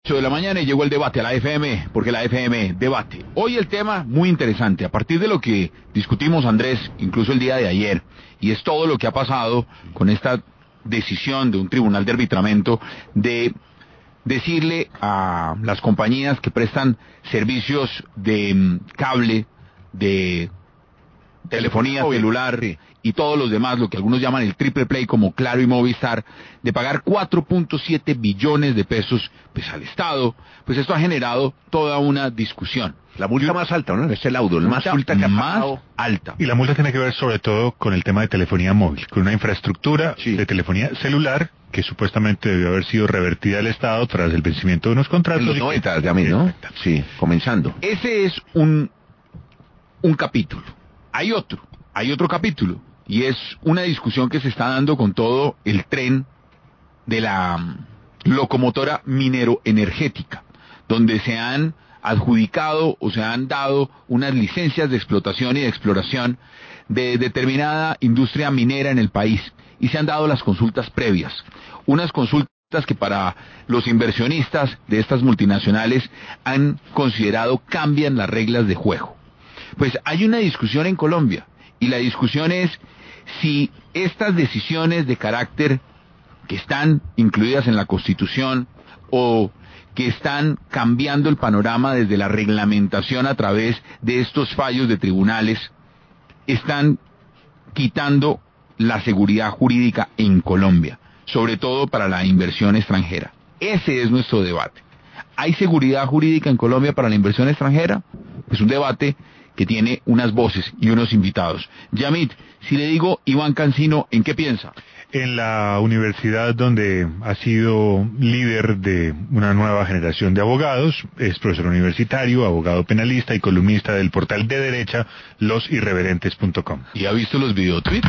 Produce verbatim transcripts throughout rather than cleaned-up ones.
ocho de la mañana y llegó el debate a la F M, porque la F M debate. Hoy el tema muy interesante, a partir de lo que discutimos, Andrés, incluso el día de ayer, y es todo lo que ha pasado con esta decisión de un tribunal de arbitramiento de decirle a las compañías que prestan servicios de um, cable, de telefonía celular, sí, y todos los demás, lo que algunos llaman el triple play como Claro y Movistar, de pagar cuatro punto siete billones de pesos pues al Estado. Pues esto ha generado toda una discusión. La multa Yo, más alta, ¿no? Es el laudo, la más multa que ha más alta. Y la multa tiene que ver sobre todo con el tema de telefonía móvil, con una infraestructura sí. de telefonía celular que supuestamente debió haber sido revertida al Estado tras el vencimiento de unos contratos. En los noventa, ya mí, ¿no? Sí, comenzando. Ese es un, un capítulo. Hay otro, hay otro capítulo, y es una discusión que se está dando con todo el tren de la um, locomotora minero-energética, donde se han adjudicado o se han dado unas licencias de explotación y de exploración de determinada industria minera en el país, y se han dado las consultas previas, unas consultas que para los inversionistas de estas multinacionales han considerado cambian las reglas de juego. Pues hay una discusión en Colombia, y la discusión es si estas decisiones de carácter que están incluidas en la Constitución o que están cambiando el panorama desde la reglamentación a través de estos fallos de tribunales, están quitando la seguridad jurídica en Colombia, sobre todo para la inversión extranjera. Ese es nuestro debate. ¿Hay seguridad jurídica en Colombia para la inversión extranjera? Es un debate que tiene unas voces y unos invitados. Yamit, si le digo Iván Cancino, ¿en qué piensa? En la universidad donde ha sido líder de una nueva generación de abogados, es profesor universitario, abogado penalista y columnista del portal de derecha los irreverentes punto com. ¿Y ha visto los videotweets?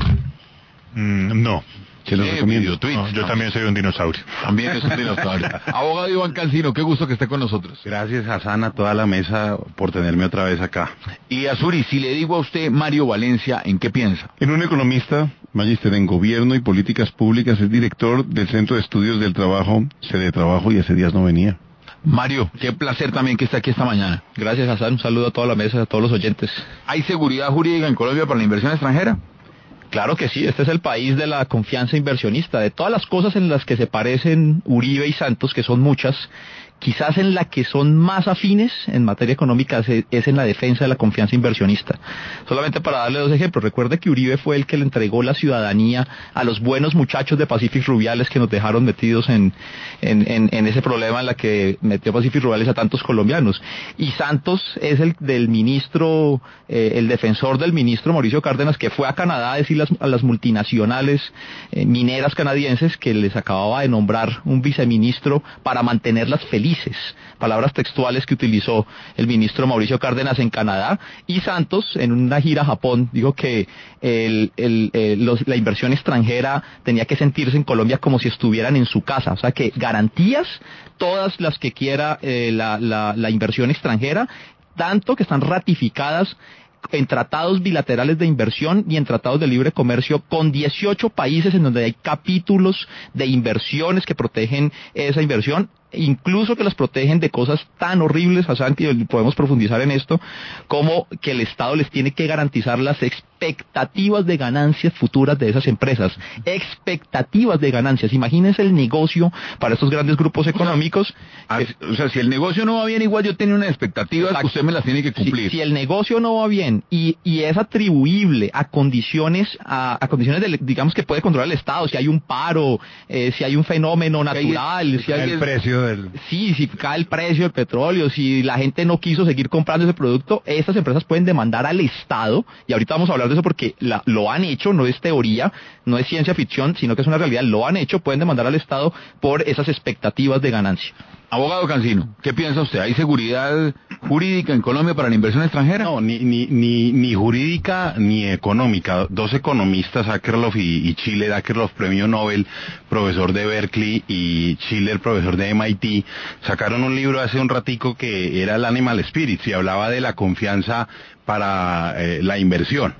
Mm, no. Se los recomiendo. No, yo también soy un dinosaurio. También es un dinosaurio. Abogado Iván Cancino, qué gusto que esté con nosotros. Gracias, Hassan, a toda la mesa por tenerme otra vez acá. Y Azuri, si le digo a usted Mario Valencia, ¿en qué piensa? En un economista, magíster en Gobierno y Políticas Públicas, es director del Centro de Estudios del Trabajo, sede de Trabajo, y hace días no venía. Mario, qué placer también que esté aquí esta mañana. Gracias, Hassan, un saludo a toda la mesa, a todos los oyentes. ¿Hay seguridad jurídica en Colombia para la inversión extranjera? Claro que sí, este es el país de la confianza inversionista. De todas las cosas en las que se parecen Uribe y Santos, que son muchas, quizás en la que son más afines en materia económica es en la defensa de la confianza inversionista. Solamente para darle dos ejemplos, recuerde que Uribe fue el que le entregó la ciudadanía a los buenos muchachos de Pacific Rubiales que nos dejaron metidos en, en, en, en ese problema en la que metió Pacific Rubiales a tantos colombianos. Y Santos es el del ministro, eh, el defensor del ministro Mauricio Cárdenas, que fue a Canadá a decirle a las multinacionales eh, mineras canadienses que les acababa de nombrar un viceministro para mantenerlas felices. Palabras textuales que utilizó el ministro Mauricio Cárdenas en Canadá. Y Santos, en una gira a Japón, dijo que el, el, el, los, la inversión extranjera tenía que sentirse en Colombia como si estuvieran en su casa. O sea que garantías, todas las que quiera eh, la, la, la inversión extranjera, tanto que están ratificadas en tratados bilaterales de inversión y en tratados de libre comercio con dieciocho países en donde hay capítulos de inversiones que protegen esa inversión, incluso que las protegen de cosas tan horribles, Hassan, que podemos profundizar en esto, como que el Estado les tiene que garantizar las expectativas de ganancias futuras de esas empresas. Expectativas de ganancias. Imagínense el negocio para estos grandes grupos económicos. O sea, que, o sea si el negocio no va bien, igual yo tengo unas expectativas, exacto, usted me las tiene que cumplir. Si, si el negocio no va bien y, y es atribuible a condiciones, a, a condiciones de, digamos, que puede controlar el Estado, si hay un paro, eh, si hay un fenómeno natural, si hay el precio del... Sí, si cae el precio del petróleo, si la gente no quiso seguir comprando ese producto, estas empresas pueden demandar al Estado, y ahorita vamos a hablar de eso porque la, lo han hecho, no es teoría, no es ciencia ficción, sino que es una realidad, lo han hecho, pueden demandar al Estado por esas expectativas de ganancia. Abogado Cancino, ¿qué piensa usted? ¿Hay seguridad jurídica en Colombia para la inversión extranjera? No, ni ni ni, ni jurídica ni económica. Dos economistas, Akerlof y, y Schiller, Akerlof premio Nobel, profesor de Berkeley, y Schiller, profesor de M I T, sacaron un libro hace un ratico que era el Animal Spirits y hablaba de la confianza para eh, la inversión.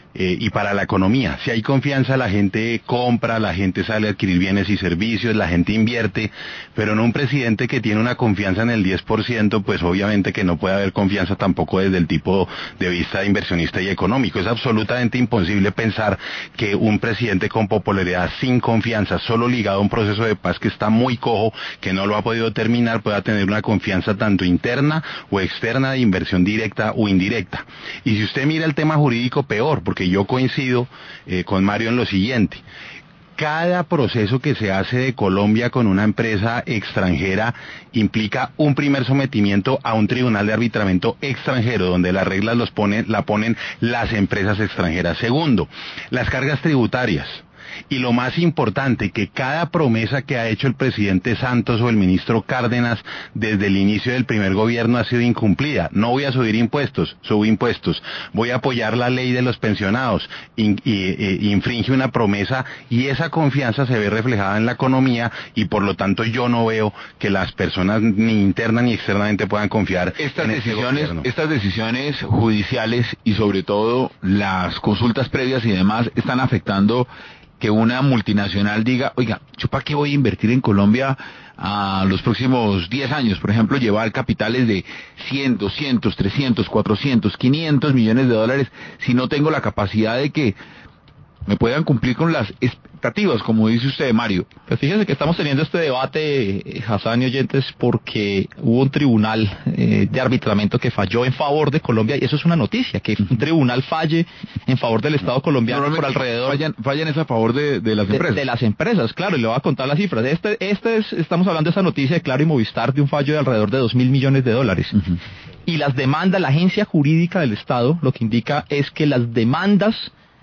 eh, y para la economía. Si hay confianza, la gente compra, la gente sale a adquirir bienes y servicios, la gente invierte, pero no un presidente que tiene una confianza en el diez por ciento, pues obviamente que no puede haber confianza tampoco desde el tipo de vista de inversionista y económico. Es absolutamente imposible pensar que un presidente con popularidad sin confianza, solo ligado a un proceso de paz que está muy cojo, que no lo ha podido terminar, pueda tener una confianza tanto interna o externa de inversión directa o indirecta. Y si usted mira el tema jurídico, peor, porque yo coincido eh, con Mario en lo siguiente. Cada proceso que se hace de Colombia con una empresa extranjera implica un primer sometimiento a un tribunal de arbitramiento extranjero, donde las reglas los ponen, la ponen las empresas extranjeras. Segundo, las cargas tributarias. Y lo más importante, que cada promesa que ha hecho el presidente Santos o el ministro Cárdenas desde el inicio del primer gobierno ha sido incumplida. No voy a subir impuestos, subo impuestos. Voy a apoyar la ley de los pensionados, in, y, e, infringe una promesa y esa confianza se ve reflejada en la economía y por lo tanto yo no veo que las personas ni interna ni externamente puedan confiar estas en decisiones, este estas decisiones judiciales y sobre todo las consultas previas y demás están afectando que una multinacional diga, oiga, ¿yo para qué voy a invertir en Colombia a los próximos diez años? Por ejemplo, llevar capitales de cien, doscientos, trescientos, cuatrocientos, quinientos millones de dólares si no tengo la capacidad de que me puedan cumplir con las expectativas, como dice usted, Mario. Pues fíjense que estamos teniendo este debate, Hassan y oyentes, porque hubo un tribunal eh, de arbitramiento que falló en favor de Colombia, y eso es una noticia, que un tribunal falle en favor del Estado colombiano por alrededor... Fallan, fallan es a favor de, de las empresas. De, de las empresas, claro, y le voy a contar las cifras. Este, este es, estamos hablando de esa noticia de Claro y Movistar, de un fallo de alrededor de dos mil millones de dólares. Uh-huh. Y las demandas, la agencia jurídica del Estado, lo que indica es que las demandas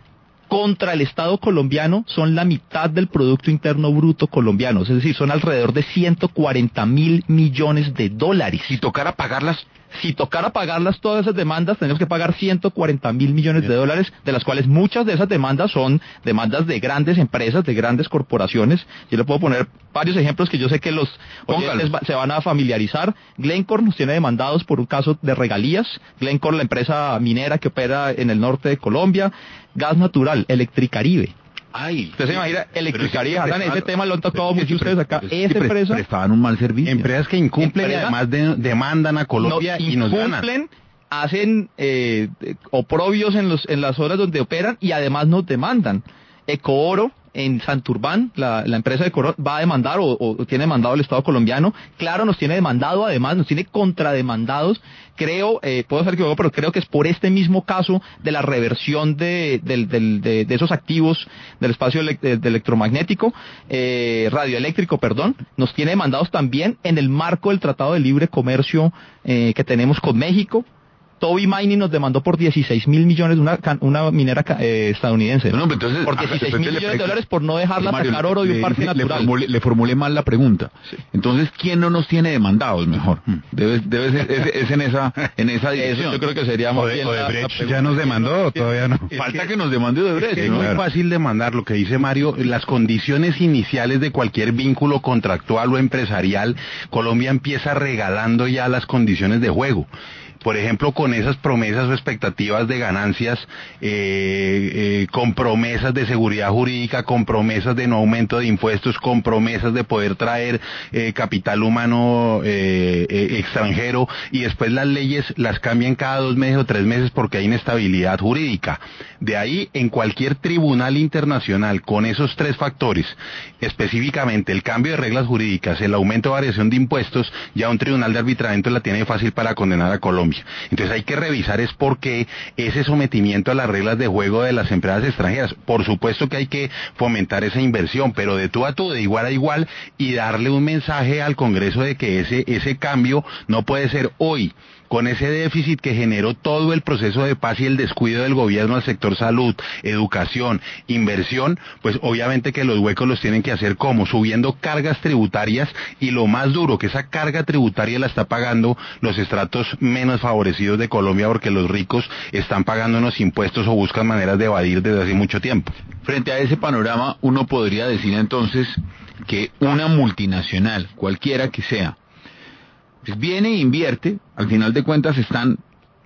contra el Estado colombiano son la mitad del Producto Interno Bruto colombiano, es decir, son alrededor de ciento cuarenta mil millones de dólares. Si tocara pagarlas, si tocara pagarlas todas esas demandas, tenemos que pagar ciento cuarenta mil millones de dólares, de las cuales muchas de esas demandas son demandas de grandes empresas, de grandes corporaciones. Yo le puedo poner varios ejemplos que yo sé que los oyentes se van a familiarizar. Glencore nos tiene demandados por un caso de regalías. Glencore, la empresa minera que opera en el norte de Colombia. Gas Natural, Electricaribe. Ay, usted se imagina, Electricaribe, Hassan, ese tema lo han tocado mucho ustedes acá. Pero esa empresa prestaban un mal servicio. Empresas que incumplen Empresa, y además de, demandan a Colombia no, y nos ganan. Incumplen, hacen eh, oprobios en los en las horas donde operan y además nos demandan. Ecooro en Santurbán, la, la empresa de Ecooro va a demandar o, o tiene demandado el Estado colombiano. Claro, nos tiene demandado, además nos tiene contrademandados. Creo, eh, puedo ser equivocado, pero creo que es por este mismo caso de la reversión de, de, de, de, de esos activos del espacio ele, de, de electromagnético, eh, radioeléctrico, perdón. Nos tiene demandados también en el marco del Tratado de Libre Comercio eh, que tenemos con México. Toby Mining nos demandó por dieciséis mil millones, una, una minera eh, estadounidense. No, no, entonces, por dieciséis mil millones de dólares por no dejarla Mario, sacar oro de un le, parque le, natural. Le formulé, le formulé mal la pregunta. Sí. Entonces, ¿quién no nos tiene demandados mejor? Debe, debe ser es, es en esa en esa dirección. Eso yo creo que sería más bien Odebrecht ya nos demandó, todavía no. Falta que, que nos demande Odebrecht. Es, que ¿no? es muy fácil demandar, lo que dice Mario, las condiciones iniciales de cualquier vínculo contractual o empresarial, Colombia empieza regalando ya las condiciones de juego. Por ejemplo, con esas promesas o expectativas de ganancias, eh, eh, con promesas de seguridad jurídica, con promesas de no aumento de impuestos, con promesas de poder traer eh, capital humano eh, eh, extranjero, y después las leyes las cambian cada dos meses o tres meses porque hay inestabilidad jurídica. De ahí, en cualquier tribunal internacional, con esos tres factores, específicamente el cambio de reglas jurídicas, el aumento o variación de impuestos, ya un tribunal de arbitramiento la tiene fácil para condenar a Colombia. Entonces hay que revisar es por qué ese sometimiento a las reglas de juego de las empresas extranjeras. Por supuesto que hay que fomentar esa inversión, pero de tú a tú, de igual a igual, y darle un mensaje al Congreso de que ese, ese cambio no puede ser hoy, con ese déficit que generó todo el proceso de paz y el descuido del gobierno al sector salud, educación, inversión, pues obviamente que los huecos los tienen que hacer como subiendo cargas tributarias, y lo más duro, que esa carga tributaria la está pagando los estratos menos favorecidos de Colombia, porque los ricos están pagando unos impuestos o buscan maneras de evadir desde hace mucho tiempo. Frente a ese panorama, uno podría decir entonces que una multinacional, cualquiera que sea, pues viene e invierte, al final de cuentas están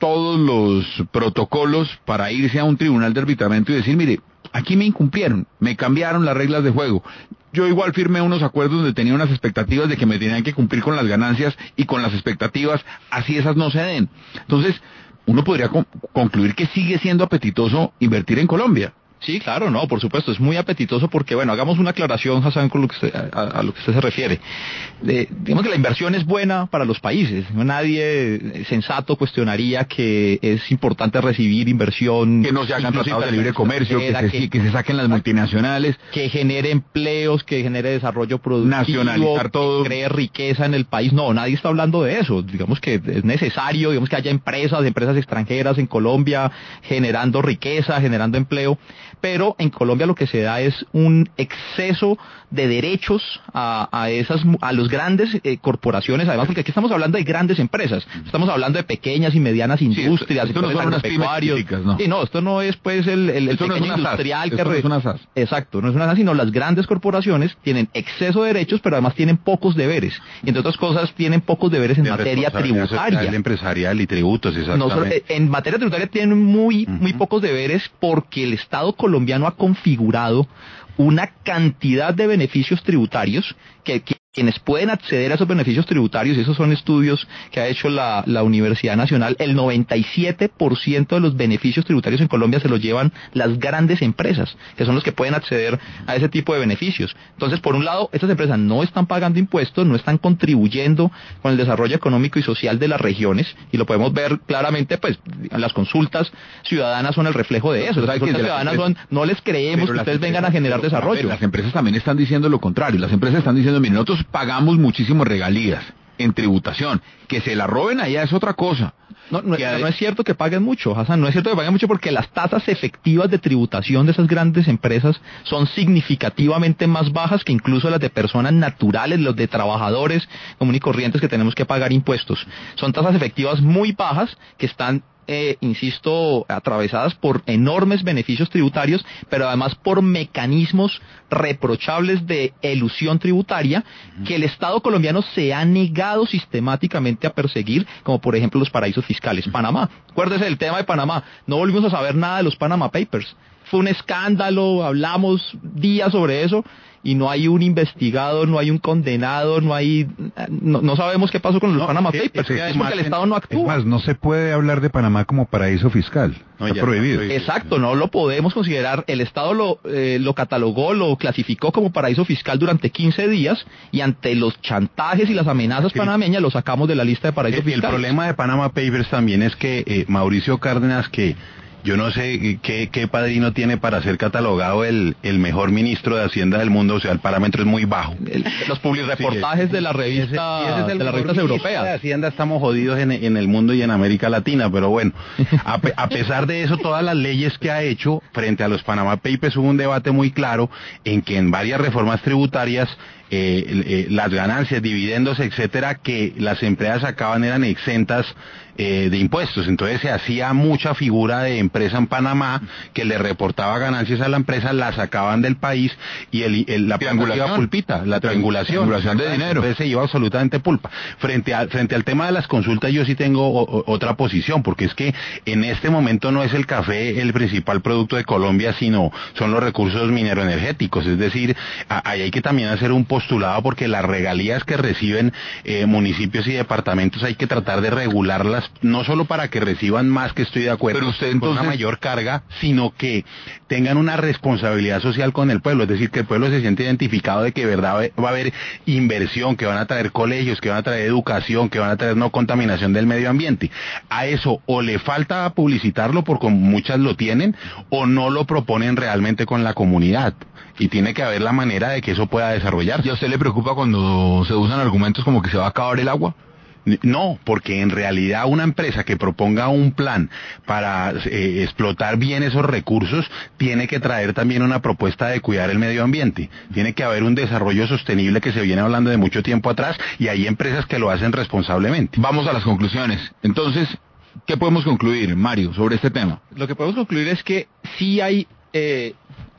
todos los protocolos para irse a un tribunal de arbitramiento y decir, mire, aquí me incumplieron, me cambiaron las reglas de juego. Yo igual firmé unos acuerdos donde tenía unas expectativas de que me tenían que cumplir con las ganancias y con las expectativas, así esas no se den. Entonces, uno podría con- concluir que sigue siendo apetitoso invertir en Colombia. Sí, claro, no, por supuesto, es muy apetitoso porque, bueno, hagamos una aclaración, Hassan, con lo que usted, a, a lo que usted se refiere. Eh, digamos que la inversión es buena para los países. Nadie sensato cuestionaría que es importante recibir inversión. Que no se hagan incluso tratados de libre comercio, que extranjera, se, que se saquen las multinacionales. que genere empleos, que genere desarrollo productivo, Nacionalizar todo. que cree riqueza en el país. No, nadie está hablando de eso. Digamos que es necesario, digamos que haya empresas, empresas extranjeras en Colombia generando riqueza, generando empleo. Pero en Colombia lo que se da es un exceso de derechos a, a esas a los grandes eh, corporaciones, además porque aquí estamos hablando de grandes empresas, estamos hablando de pequeñas y medianas industrias, esto- esto no sectores son unas pymes agropecuarios. chiquiticas, ¿no? Sí, no, esto no es pues el, el, el Esto no es pequeño una S A S, industrial que esto no re- es una S A S. Exacto, no es una S A S, sino las grandes corporaciones tienen exceso de derechos, pero además tienen pocos deberes. Y entre otras cosas tienen pocos deberes en De materia responsabilidad social, tributaria. empresarial y tributos, No, solo- exactamente. en materia tributaria tienen muy, muy Ujú. pocos deberes porque el Estado colombiano ha configurado una cantidad de beneficios tributarios que, que quienes pueden acceder a esos beneficios tributarios, y esos son estudios que ha hecho la, la Universidad Nacional, el noventa y siete por ciento de los beneficios tributarios en Colombia se los llevan las grandes empresas, que son los que pueden acceder a ese tipo de beneficios. Entonces, por un lado, estas empresas no están pagando impuestos, no están contribuyendo con el desarrollo económico y social de las regiones, y lo podemos ver claramente, pues, las consultas ciudadanas son el reflejo de eso. Las ¿Sabe que consultas de las ciudadanas son, empresas- no les creemos Pero que las ustedes vengan a empresas- generar pero, a desarrollo. ver, las empresas también están diciendo lo contrario. Las empresas están diciendo, miren, nosotros pagamos muchísimas regalías en tributación. Que se la roben allá es otra cosa. No, no, Que ade- no es cierto que paguen mucho, Hassan, no es cierto que paguen mucho porque las tasas efectivas de tributación de esas grandes empresas son significativamente más bajas que incluso las de personas naturales, los de trabajadores comunes y corrientes que tenemos que pagar impuestos. Son tasas efectivas muy bajas que están eh, insisto, atravesadas por enormes beneficios tributarios, pero además por mecanismos reprochables de elusión tributaria que el Estado colombiano se ha negado sistemáticamente a perseguir, como por ejemplo los paraísos fiscales. Panamá, acuérdese del tema de Panamá, no volvimos a saber nada de los Panama Papers. Fue un escándalo, hablamos días sobre eso y no hay un investigado, no hay un condenado, no hay, no, no sabemos qué pasó con los No, Panama es que- Papers. es que Es porque el además- Estado no Es actúa. más, no se puede hablar de Panamá como paraíso fiscal. No, Está ya prohibido. está prohibido. Exacto, no lo podemos considerar. El Estado lo, eh, lo catalogó, lo clasificó como paraíso fiscal durante quince días y ante los chantajes y las amenazas Sí. panameñas lo sacamos de la lista de paraísos El, el fiscales. problema de Panama Papers también es que eh, Mauricio Cárdenas, que yo no sé eh, qué, qué padrino tiene para ser catalogado el, el mejor ministro de Hacienda del mundo, o sea, el parámetro es muy bajo. El- los publireportajes Sí, de la Ese- revista, y ese es el de las mejor revistas ministro europeas. de Hacienda, estamos jodidos en, en el mundo y en América Latina, pero bueno, a, pe- a pesar de eso, todas las leyes que ha hecho frente a los Panama Papers hubo un debate muy claro en que en varias reformas tributarias eh, eh, las ganancias, dividendos, etcétera, que las empresas sacaban eran exentas eh, de impuestos. Entonces se hacía mucha figura de empresa en Panamá que le reportaba ganancias a la empresa, la sacaban del país y el, el- la Triangulación. iba pulpita, la triangulación, Triangulación de dinero. Entonces se iba absolutamente pulpa. Frente, a, frente al tema de las consultas yo sí tengo o- o- otra posición, porque es que en este momento no es el café el principal producto de Colombia, sino son los recursos mineroenergéticos. Es decir, a- ahí hay que también hacer un postulado porque las regalías que reciben eh, municipios y departamentos hay que tratar de regularlas, no solo para que reciban más, que estoy de acuerdo, Pero usted, con una entonces- mayor carga, sino que tengan una responsabilidad social con el pueblo, es decir, que el pueblo se siente identificado de que de verdad va a haber inversión, que van a traer colegios, que van a traer educación, que van a traer no contaminación del medio ambiente. A eso o le falta publicitarlo, porque muchas lo tienen, o no lo proponen realmente con la comunidad. Y tiene que haber la manera de que eso pueda desarrollarse. ¿Y a usted le preocupa cuando se usan argumentos como que se va a acabar el agua? No, porque en realidad una empresa que proponga un plan para eh, explotar bien esos recursos tiene que traer también una propuesta de cuidar el medio ambiente. Tiene que haber un desarrollo sostenible que se viene hablando de mucho tiempo atrás y hay empresas que lo hacen responsablemente. Vamos a las conclusiones. Entonces, ¿qué podemos concluir, Mario, sobre este tema? Lo que podemos concluir es que sí hay, eh,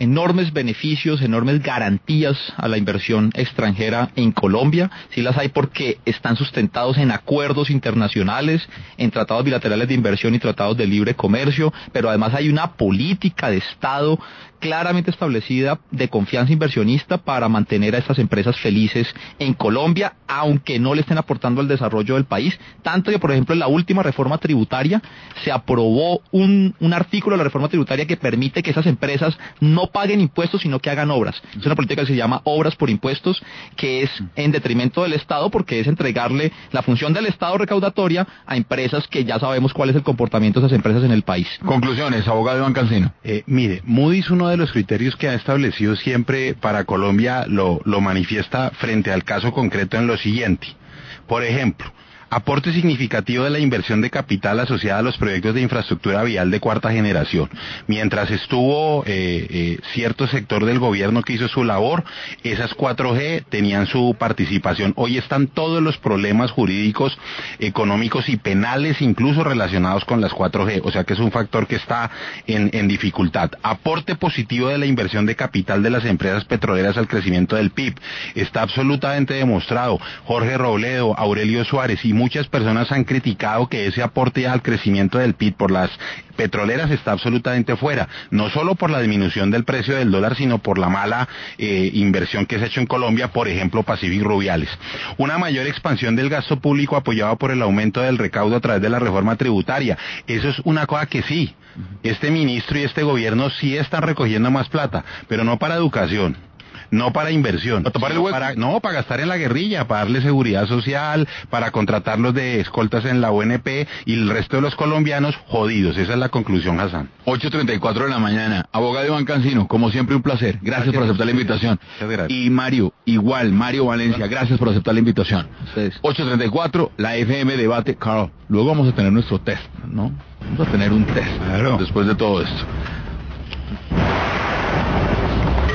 enormes beneficios, enormes garantías a la inversión extranjera en Colombia. Sí las hay porque están sustentados en acuerdos internacionales, en tratados bilaterales de inversión y tratados de libre comercio, pero además hay una política de Estado claramente establecida de confianza inversionista para mantener a estas empresas felices en Colombia, aunque no le estén aportando al desarrollo del país. Tanto que, por ejemplo, en la última reforma tributaria se aprobó un, un artículo de la reforma tributaria que permite que esas empresas no paguen impuestos, sino que hagan obras. Es una política que se llama obras por impuestos, que es en detrimento del Estado, porque es entregarle la función del Estado recaudatoria a empresas que ya sabemos cuál es el comportamiento de esas empresas en el país. Conclusiones, abogado Iván Cancino. Eh, mire, Moody's, uno de los criterios que ha establecido siempre para Colombia, lo, lo manifiesta frente al caso concreto en lo siguiente. Por ejemplo, aporte significativo de la inversión de capital asociada a los proyectos de infraestructura vial de cuarta generación. Mientras estuvo eh, eh, cierto sector del gobierno que hizo su labor, esas cuatro G tenían su participación. Hoy están todos los problemas jurídicos, económicos y penales, incluso relacionados con las cuatro G. O sea que es un factor que está en, en dificultad. Aporte positivo de la inversión de capital de las empresas petroleras al crecimiento del P I B. Está absolutamente demostrado. Jorge Robledo, Aurelio Suárez y muchas personas han criticado que ese aporte al crecimiento del P I B por las petroleras está absolutamente fuera, no solo por la disminución del precio del dólar, sino por la mala eh, inversión que se ha hecho en Colombia, por ejemplo, Pacific Rubiales. Una mayor expansión del gasto público apoyado por el aumento del recaudo a través de la reforma tributaria. Eso es una cosa que sí, este ministro y este gobierno sí están recogiendo más plata, pero no para educación. No para inversión, ¿Para el para, no, para gastar en la guerrilla, para darle seguridad social, para contratarlos de escoltas en la O N P y el resto de los colombianos jodidos. Esa es la conclusión, Hassan. ocho treinta y cuatro de la mañana. Abogado Iván Cancino, como siempre un placer. Gracias, gracias por aceptar la invitación. Y Mario, igual, Mario Valencia, gracias por aceptar la invitación. ocho treinta y cuatro, la F M Debate, Carl. Luego vamos a tener nuestro test, ¿no? Vamos a tener un test, claro, después de todo esto.